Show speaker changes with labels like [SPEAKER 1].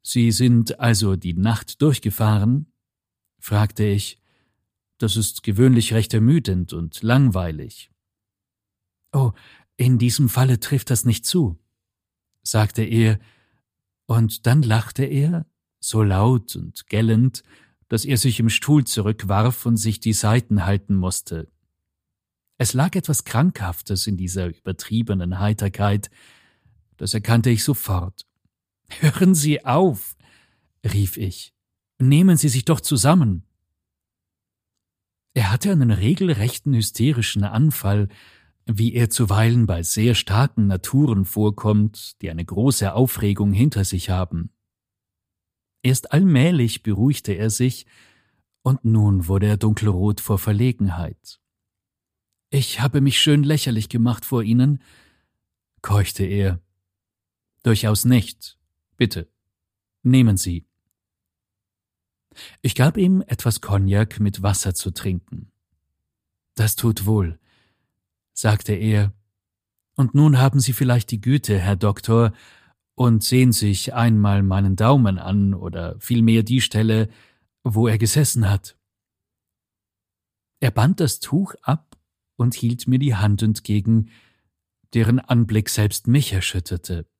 [SPEAKER 1] »Sie sind also die Nacht durchgefahren?« fragte ich. »Das ist gewöhnlich recht ermüdend und langweilig.« »Oh, in diesem Falle trifft das nicht zu«, sagte er, und dann lachte er, so laut und gellend, dass er sich im Stuhl zurückwarf und sich die Seiten halten musste. Es lag etwas Krankhaftes in dieser übertriebenen Heiterkeit, das erkannte ich sofort. »Hören Sie auf«, rief ich, »nehmen Sie sich doch zusammen.« Er hatte einen regelrechten hysterischen Anfall, wie er zuweilen bei sehr starken Naturen vorkommt, die eine große Aufregung hinter sich haben. Erst allmählich beruhigte er sich, und nun wurde er dunkelrot vor Verlegenheit. »Ich habe mich schön lächerlich gemacht vor Ihnen«, keuchte er. »Durchaus nicht. Bitte, nehmen Sie.« Ich gab ihm etwas Cognac mit Wasser zu trinken. »Das tut wohl«, sagte er, »und nun haben Sie vielleicht die Güte, Herr Doktor, und sehen sich einmal meinen Daumen an oder vielmehr die Stelle, wo er gesessen hat.« Er band das Tuch ab und hielt mir die Hand entgegen, deren Anblick selbst mich erschütterte.